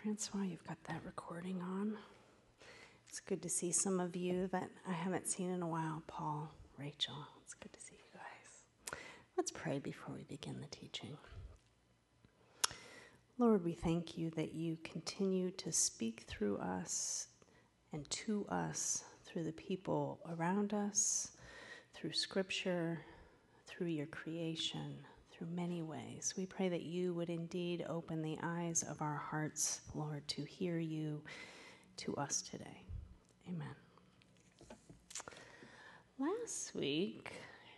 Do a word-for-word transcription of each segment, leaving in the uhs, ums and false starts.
Francois, you've got that recording on. It's good to see some of you that I haven't seen in a while. Paul, Rachel, it's good to see you guys. Let's pray before we begin the teaching. Lord, we thank you that you continue to speak through us and to us through the people around us, through Scripture, through your creation, through many ways. We pray that you would indeed open the eyes of our hearts, Lord, to hear you to us today. Amen. Last week,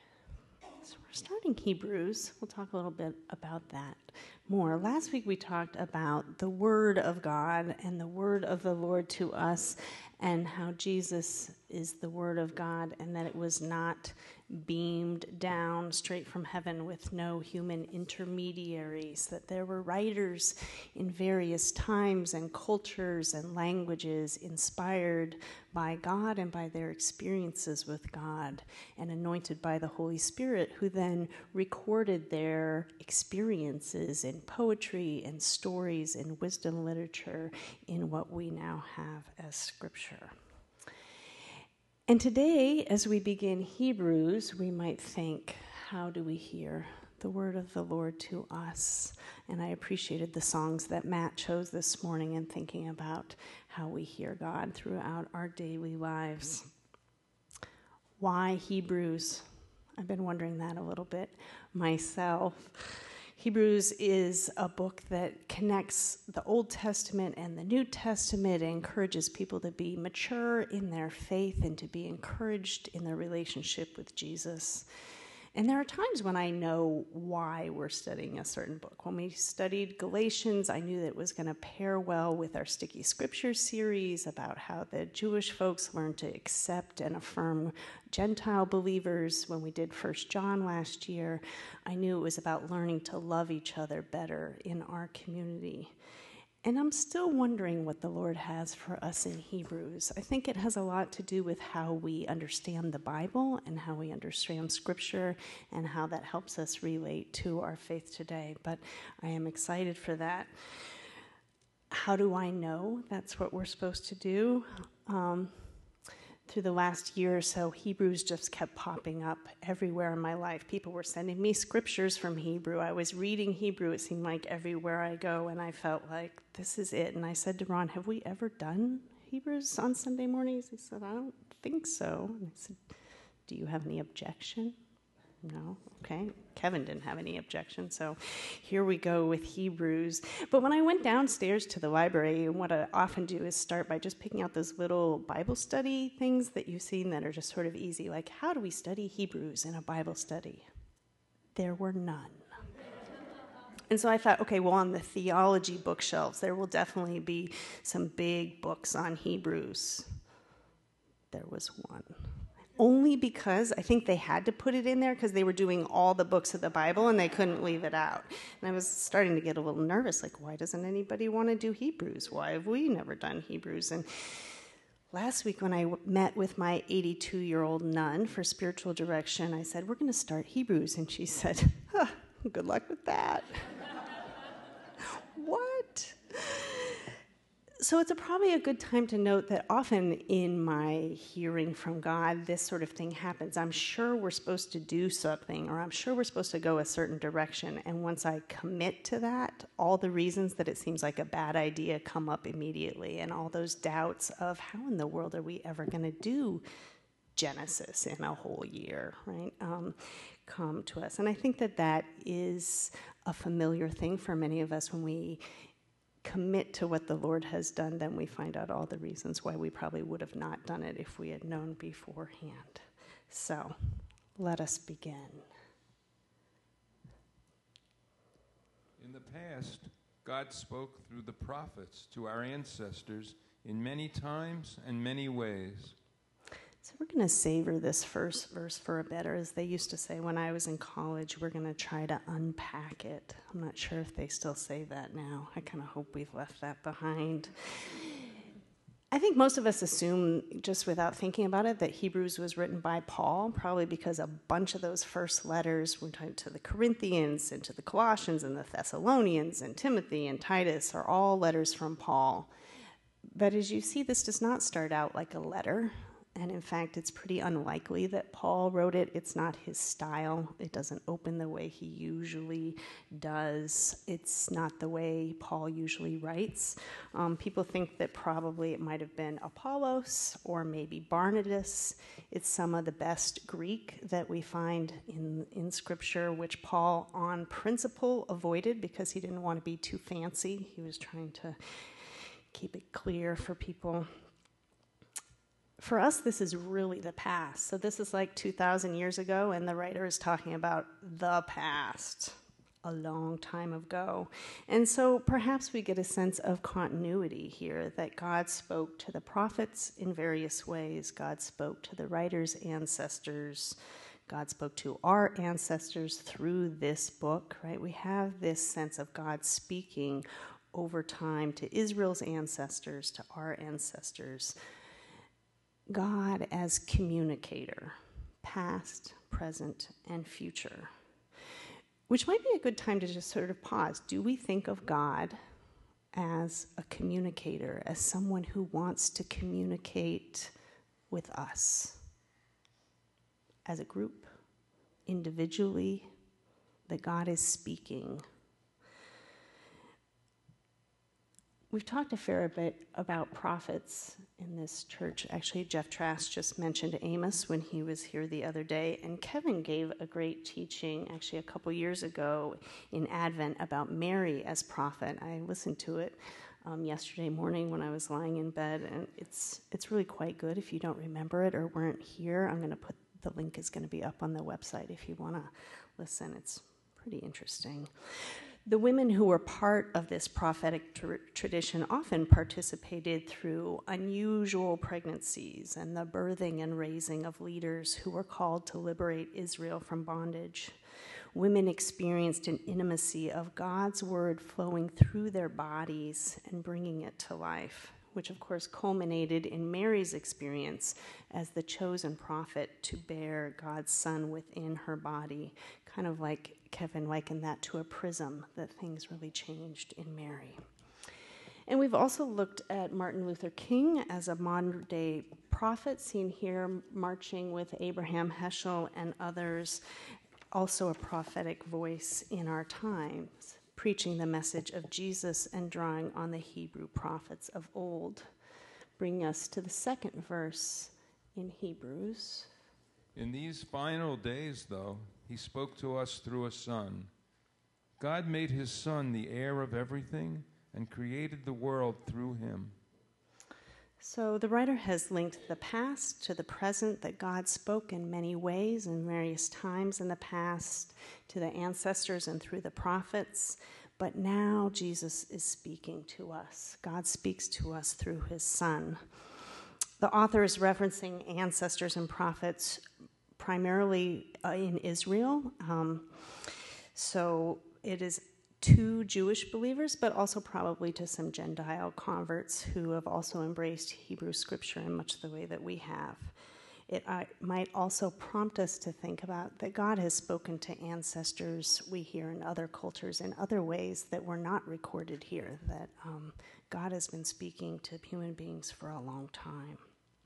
so we're starting Hebrews. We'll talk a little bit about that more. Last week we talked about the Word of God and the Word of the Lord to us, and how Jesus is the Word of God, and that it was not beamed down straight from heaven with no human intermediaries, that there were writers in various times and cultures and languages inspired by God and by their experiences with God and anointed by the Holy Spirit, who then recorded their experiences in poetry and stories and wisdom literature in what we now have as Scripture. And today, as we begin Hebrews, we might think, how do we hear the word of the Lord to us? And I appreciated the songs that Matt chose this morning in thinking about how we hear God throughout our daily lives. Why Hebrews? I've been wondering that a little bit myself. Hebrews is a book that connects the Old Testament and the New Testament, and encourages people to be mature in their faith and to be encouraged in their relationship with Jesus. And there are times when I know why we're studying a certain book. When we studied Galatians, I knew that it was going to pair well with our Sticky Scriptures series about how the Jewish folks learned to accept and affirm Gentile believers. When we did First John last year, I knew it was about learning to love each other better in our community. And I'm still wondering what the Lord has for us in Hebrews. I think it has a lot to do with how we understand the Bible and how we understand Scripture and how that helps us relate to our faith today. But I am excited for that. How do I know that's what we're supposed to do? Um, Through the last year or so, Hebrews just kept popping up everywhere in my life. People were sending me scriptures from Hebrew. I was reading Hebrew, it seemed like, everywhere I go, and I felt like, this is it. And I said to Ron, have we ever done Hebrews on Sunday mornings? He said, I don't think so. And I said, do you have any objection? No? Okay. Kevin didn't have any objection, so here we go with Hebrews. But when I went downstairs to the library, and what I often do is start by just picking out those little Bible study things that you've seen that are just sort of easy, like how do we study Hebrews in a Bible study? There were none. And so I thought, okay, well, on the theology bookshelves, there will definitely be some big books on Hebrews. There was one. Only because I think they had to put it in there because they were doing all the books of the Bible and they couldn't leave it out. And I was starting to get a little nervous, like, why doesn't anybody want to do Hebrews? Why have we never done Hebrews? And last week when I w- met with my eighty-two-year-old nun for spiritual direction, I said, we're going to start Hebrews. And she said, huh, good luck with that. What? So it's a, probably a good time to note that often in my hearing from God, this sort of thing happens. I'm sure we're supposed to do something, or I'm sure we're supposed to go a certain direction. And once I commit to that, all the reasons that it seems like a bad idea come up immediately. And all those doubts of how in the world are we ever going to do Genesis in a whole year, right, um, come to us. And I think that that is a familiar thing for many of us when we commit to what the Lord has done, then we find out all the reasons why we probably would have not done it if we had known beforehand. So, let us begin. In the past, God spoke through the prophets to our ancestors in many times and many ways. So we're going to savor this first verse for a bit, or as they used to say when I was in college, we're going to try to unpack it. I'm not sure if they still say that now. I kind of hope we've left that behind. I think most of us assume, just without thinking about it, that Hebrews was written by Paul, probably because a bunch of those first letters were to the Corinthians and to the Colossians and the Thessalonians and Timothy and Titus are all letters from Paul. But as you see, this does not start out like a letter. And in fact, it's pretty unlikely that Paul wrote it. It's not his style. It doesn't open the way he usually does. It's not the way Paul usually writes. Um, people think that probably it might have been Apollos or maybe Barnabas. It's some of the best Greek that we find in, in Scripture, which Paul, on principle, avoided because he didn't want to be too fancy. He was trying to keep it clear for people. For us, this is really the past. So this is like two thousand years ago, and the writer is talking about the past, a long time ago. And so perhaps we get a sense of continuity here, that God spoke to the prophets in various ways. God spoke to the writer's ancestors. God spoke to our ancestors through this book, right? We have this sense of God speaking over time to Israel's ancestors, to our ancestors. God as communicator, past, present, and future, which might be a good time to just sort of pause. Do we think of God as a communicator, as someone who wants to communicate with us as a group, individually, that God is speaking? We've talked a fair bit about prophets in this church. Actually, Jeff Trask just mentioned Amos when he was here the other day, and Kevin gave a great teaching actually a couple years ago in Advent about Mary as prophet. I listened to it um, yesterday morning when I was lying in bed, and it's it's really quite good. If you don't remember it or weren't here, I'm going to put the link is going to be up on the website if you want to listen. It's pretty interesting. The women who were part of this prophetic tr- tradition often participated through unusual pregnancies and the birthing and raising of leaders who were called to liberate Israel from bondage. Women experienced an intimacy of God's word flowing through their bodies and bringing it to life, which of course culminated in Mary's experience as the chosen prophet to bear God's son within her body, kind of like Kevin likened that to a prism, that things really changed in Mary. And we've also looked at Martin Luther King as a modern-day prophet, seen here marching with Abraham Heschel and others, also a prophetic voice in our times, preaching the message of Jesus and drawing on the Hebrew prophets of old. Bring us to the second verse in Hebrews. In these final days, though, he spoke to us through a son. God made his son the heir of everything and created the world through him. So the writer has linked the past to the present, that God spoke in many ways in various times in the past to the ancestors and through the prophets. But now Jesus is speaking to us. God speaks to us through his son. The author is referencing ancestors and prophets primarily uh, in Israel. Um, so it is to Jewish believers, but also probably to some Gentile converts who have also embraced Hebrew scripture in much the way that we have. It uh, might also prompt us to think about that God has spoken to ancestors we hear in other cultures in other ways that were not recorded here, that um, God has been speaking to human beings for a long time.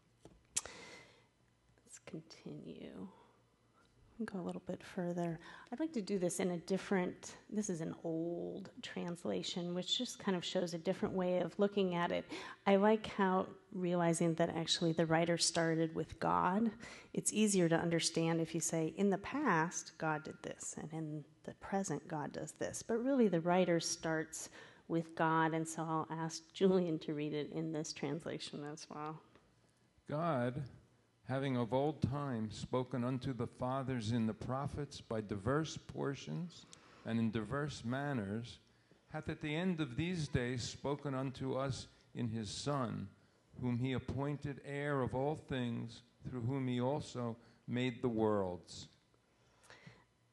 Let's continue. Go a little bit further. I'd like to do this in a different, this is an old translation, which just kind of shows a different way of looking at it. I like how realizing that actually the writer started with God. It's easier to understand if you say, in the past, God did this, and in the present, God does this. But really, the writer starts with God, and so I'll ask Julian to read it in this translation as well. God, having of old time spoken unto the fathers in the prophets by diverse portions and in diverse manners, hath at the end of these days spoken unto us in his Son, whom he appointed heir of all things, through whom he also made the worlds.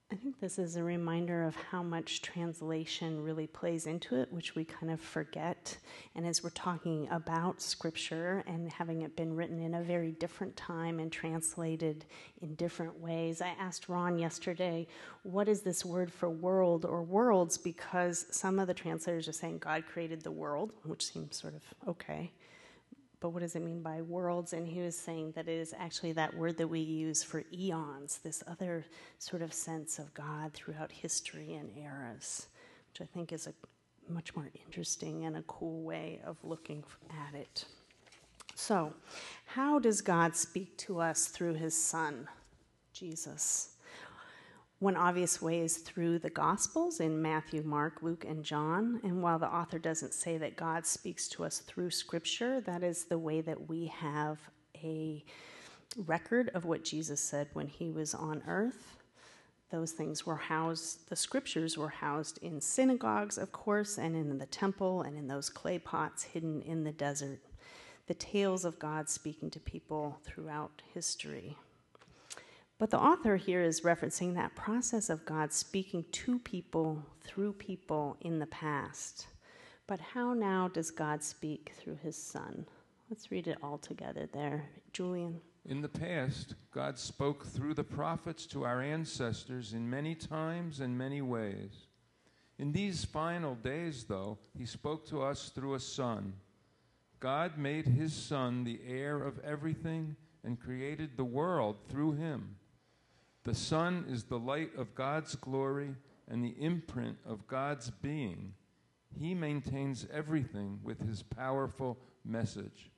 I think this is a reminder of how much translation really plays into it, which we kind of forget. And as we're talking about Scripture and having it been written in a very different time and translated in different ways, I asked Ron yesterday, what is this word for world or worlds? Because some of the translators are saying God created the world, which seems sort of okay. But what does it mean by worlds? And he was saying that it is actually that word that we use for eons, this other sort of sense of God throughout history and eras, which I think is a much more interesting and a cool way of looking at it. So, how does God speak to us through his Son, Jesus? One obvious way is through the Gospels in Matthew, Mark, Luke, and John. And while the author doesn't say that God speaks to us through Scripture, that is the way that we have a record of what Jesus said when he was on earth. Those things were housed, the Scriptures were housed in synagogues, of course, and in the temple, and in those clay pots hidden in the desert. The tales of God speaking to people throughout history. But the author here is referencing that process of God speaking to people through people in the past. But how now does God speak through his Son? Let's read it all together there. Julian. In the past, God spoke through the prophets to our ancestors in many times and many ways. In these final days, though, he spoke to us through a Son. God made his Son the heir of everything and created the world through him. The Son is the light of God's glory and the imprint of God's being. He maintains everything with his powerful message.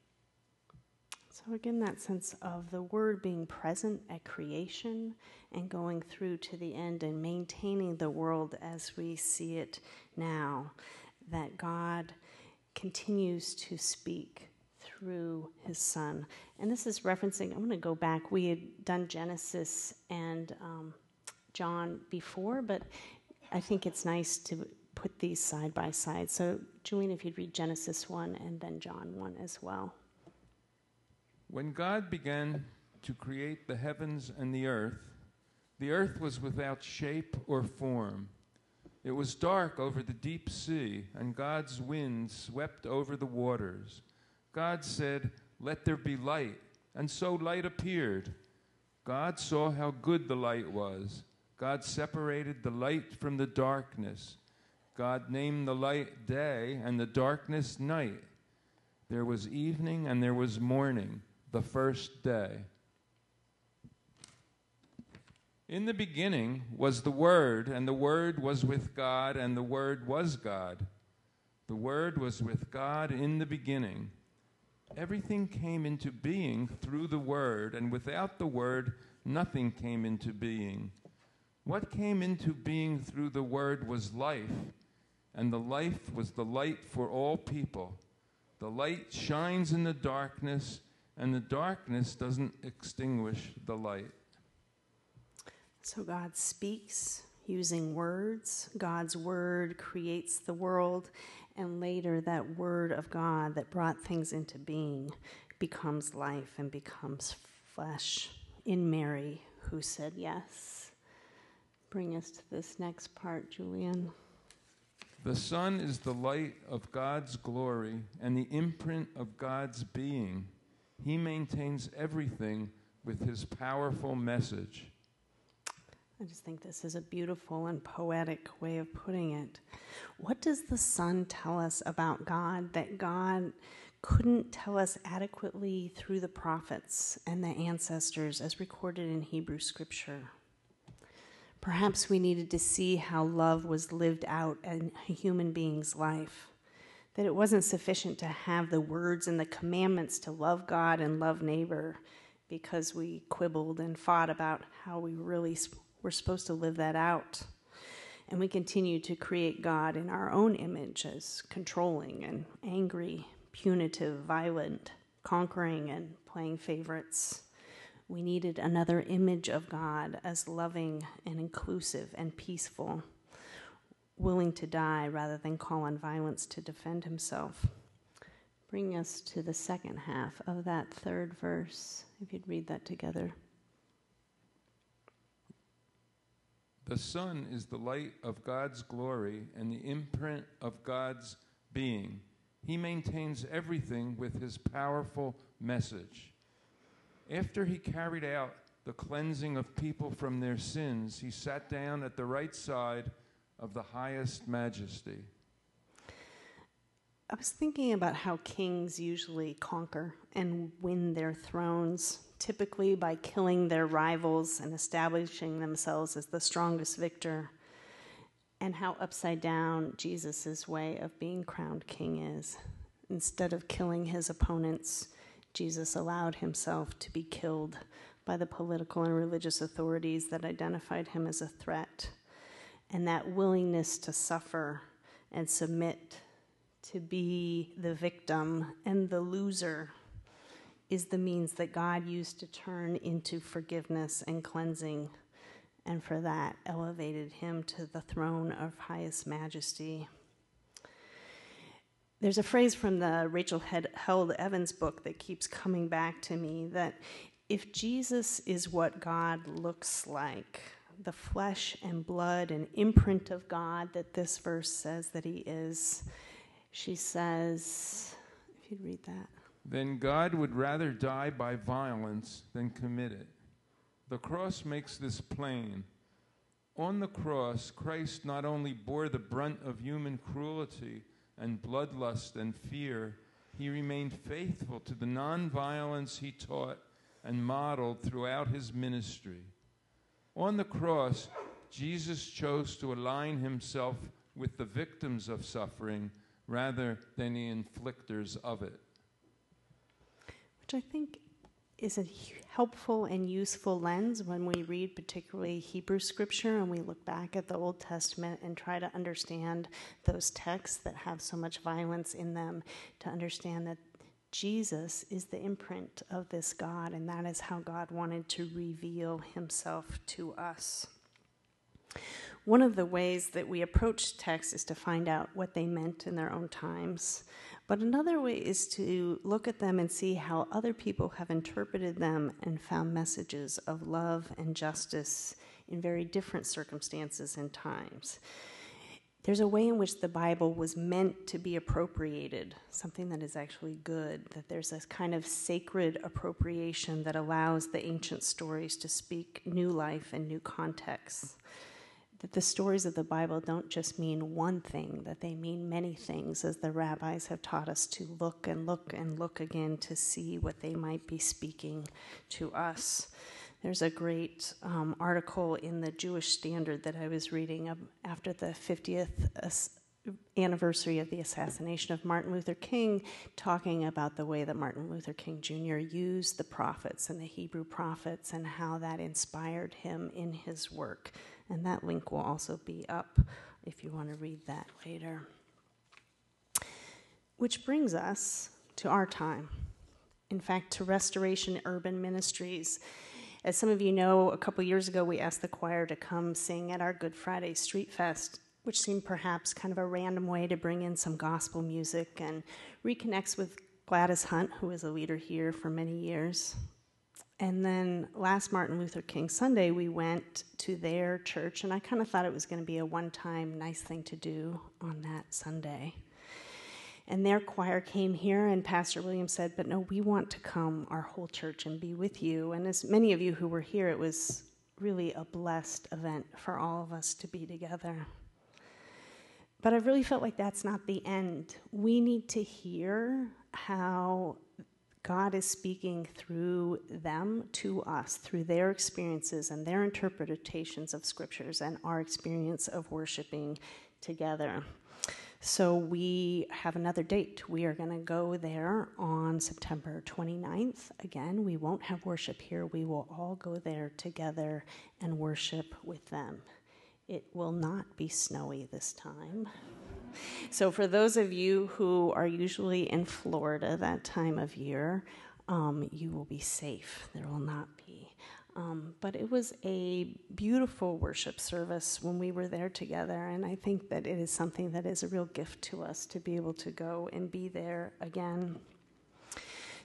So again, that sense of the Word being present at creation and going through to the end and maintaining the world as we see it now, that God continues to speak through his Son. And this is referencing, I'm going to go back, we had done Genesis and um, John before, but I think it's nice to put these side by side. So Julian, if you'd read Genesis one and then John one as well. When God began to create the heavens and the earth, the earth was without shape or form. It was dark over the deep sea, and God's wind swept over the waters. God said, "Let there be light," and so light appeared. God saw how good the light was. God separated the light from the darkness. God named the light day and the darkness night. There was evening and there was morning, the first day. In the beginning was the Word, and the Word was with God, and the Word was God. The Word was with God in the beginning. Everything came into being through the Word, and without the Word, nothing came into being. What came into being through the Word was life, and the life was the light for all people. The light shines in the darkness, and the darkness doesn't extinguish the light. So God speaks using words. God's word creates the world, and later that word of God that brought things into being becomes life and becomes flesh in Mary, who said yes. Bring us to this next part, Julian. The Son is the light of God's glory and the imprint of God's being. He maintains everything with his powerful message. I just think this is a beautiful and poetic way of putting it. What does the Son tell us about God that God couldn't tell us adequately through the prophets and the ancestors as recorded in Hebrew Scripture? Perhaps we needed to see how love was lived out in a human being's life, that it wasn't sufficient to have the words and the commandments to love God and love neighbor because we quibbled and fought about how we really were supposed to live that out. And we continue to create God in our own image as controlling and angry, punitive, violent, conquering, and playing favorites. We needed another image of God as loving and inclusive and peaceful, willing to die rather than call on violence to defend himself. Bring us to the second half of that third verse, if you'd read that together. The Son is the light of God's glory and the imprint of God's being. He maintains everything with his powerful message. After he carried out the cleansing of people from their sins, he sat down at the right side of the highest majesty. I was thinking about how kings usually conquer and win their thrones, typically by killing their rivals and establishing themselves as the strongest victor, and how upside down Jesus' way of being crowned king is. Instead of killing his opponents, Jesus allowed himself to be killed by the political and religious authorities that identified him as a threat. And that willingness to suffer and submit, to be the victim and the loser, is the means that God used to turn into forgiveness and cleansing, and for that elevated him to the throne of highest majesty. There's a phrase from the Rachel Held Evans book that keeps coming back to me, that if Jesus is what God looks like, the flesh and blood and imprint of God that this verse says that he is, she says, if you'd read that. Then God would rather die by violence than commit it. The cross makes this plain. On the cross, Christ not only bore the brunt of human cruelty and bloodlust and fear, he remained faithful to the nonviolence he taught and modeled throughout his ministry. On the cross, Jesus chose to align himself with the victims of suffering rather than the inflictors of it. Which I think is a helpful and useful lens when we read particularly Hebrew scripture and we look back at the Old Testament and try to understand those texts that have so much violence in them, to understand that Jesus is the imprint of this God, and that is how God wanted to reveal himself to us. One of the ways that we approach texts is to find out what they meant in their own times. But another way is to look at them and see how other people have interpreted them and found messages of love and justice in very different circumstances and times. There's a way in which the Bible was meant to be appropriated, something that is actually good, that there's a kind of sacred appropriation that allows the ancient stories to speak new life and new contexts. That the stories of the Bible don't just mean one thing, that they mean many things, as the rabbis have taught us to look and look and look again to see what they might be speaking to us. There's a great um, article in the Jewish Standard that I was reading um, after the fiftieth anniversary of the assassination of Martin Luther King, talking about the way that Martin Luther King Junior used the prophets and the Hebrew prophets and how that inspired him in his work. And that link will also be up if you want to read that later. Which brings us to our time. In fact, to Restoration Urban Ministries. As some of you know, a couple years ago we asked the choir to come sing at our Good Friday Street Fest, which seemed perhaps kind of a random way to bring in some gospel music and reconnects with Gladys Hunt, who was a leader here for many years. And then last Martin Luther King Sunday, we went to their church, and I kind of thought it was going to be a one-time nice thing to do on that Sunday. And their choir came here, and Pastor Williams said, but no, we want to come, our whole church, and be with you. And as many of you who were here, it was really a blessed event for all of us to be together. But I really felt like that's not the end. We need to hear how God is speaking through them to us, through their experiences and their interpretations of scriptures and our experience of worshiping together. So we have another date. We are going to go there on September twenty-ninth. Again, we won't have worship here. We will all go there together and worship with them. It will not be snowy this time. So for those of you who are usually in Florida that time of year, um, you will be safe. There will not be. Um, but it was a beautiful worship service when we were there together, and I think that it is something that is a real gift to us to be able to go and be there again.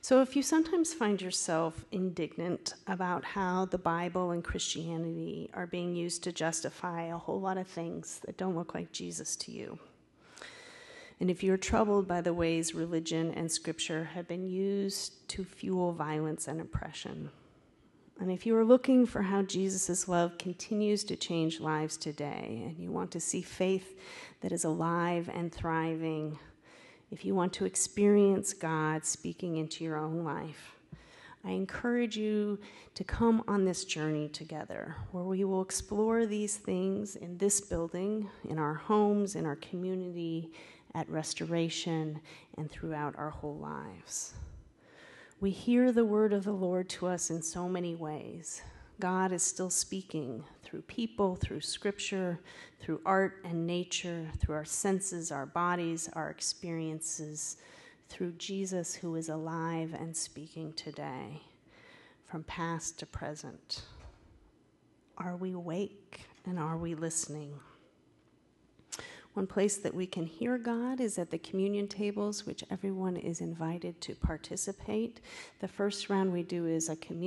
So if you sometimes find yourself indignant about how the Bible and Christianity are being used to justify a whole lot of things that don't look like Jesus to you, and if you're troubled by the ways religion and scripture have been used to fuel violence and oppression, and if you are looking for how Jesus' love continues to change lives today, and you want to see faith that is alive and thriving, if you want to experience God speaking into your own life, I encourage you to come on this journey together, where we will explore these things in this building, in our homes, in our community, at Restoration, and throughout our whole lives. We hear the word of the Lord to us in so many ways. God is still speaking through people, through scripture, through art and nature, through our senses, our bodies, our experiences, through Jesus who is alive and speaking today, from past to present. Are we awake and are we listening? One place that we can hear God is at the communion tables, which everyone is invited to participate. The first round we do is a communion